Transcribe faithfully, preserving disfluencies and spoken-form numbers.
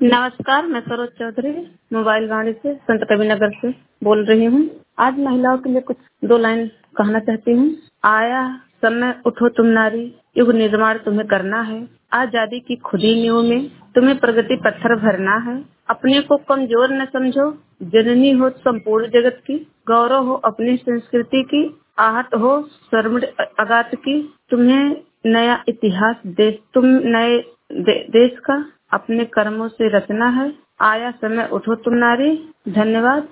नमस्कार, मैं सरोज चौधरी मोबाइल वाणी से संत कबीर नगर से बोल रही हूँ। आज महिलाओं के लिए कुछ दो लाइन कहना चाहती हूँ। आया समय उठो तुम नारी, युग निर्माण तुम्हें करना है। आजादी की खुदी नींव में तुम्हें प्रगति पत्थर भरना है। अपने को कमजोर न समझो, जननी हो संपूर्ण जगत की। गौरव हो अपनी संस्कृति की, आहट हो शर्म अगात की। तुम्हें नया इतिहास देश तुम नए दे, देश का अपने कर्मों से रचना है। आया समय उठो तुम नारी। धन्यवाद।